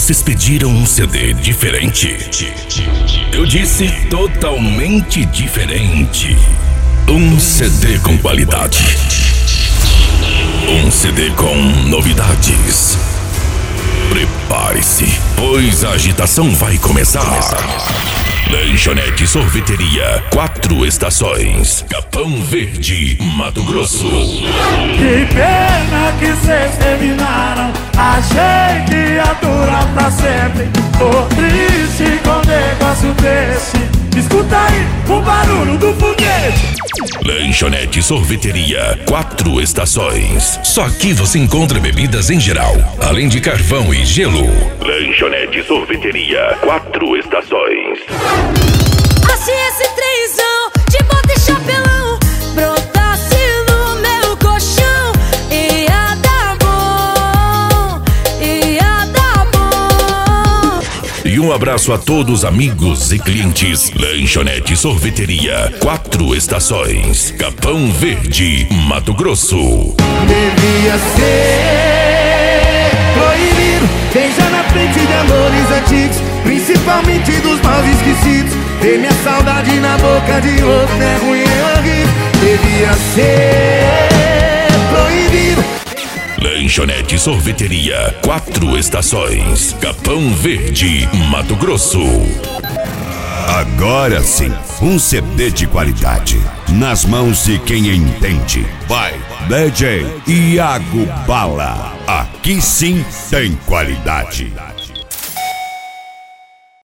Vocês pediram um CD diferente. Eu disse totalmente diferente. Um CD com qualidade. Um CD com novidades. Prepare-se, pois a agitação vai começar. Lanchonete Sorveteria, 4 estações, Capão Verde, Mato Grosso. Que pena que cês terminaram. Achei que ia durar pra sempre. Tô triste com um negócio desse. Escuta aí o barulho do foguete. Lanchonete Sorveteria, 4 estações. Só aqui você encontra bebidas em geral, além de carvão e gelo. Lanchonete Sorveteria, 4 estações. Assim esse trenzão de bota e chapelão brotasse no meu colchão, ia dar bom, ia dar bom. E um abraço a todos amigos e clientes. Lanchonete Sorveteria, 4 estações, Capão Verde, Mato Grosso. Devia ser proibido beijar na frente de amores antigos, principalmente dos maus esquecidos. Ter minha saudade na boca de outro é ruim, é horrível. Devia ser proibido. Lanchonete Sorveteria, 4 estações, Capão Verde, Mato Grosso. Agora sim, um CD de qualidade, nas mãos de quem entende. Vai, DJ Iago Bala. Aqui sim tem qualidade.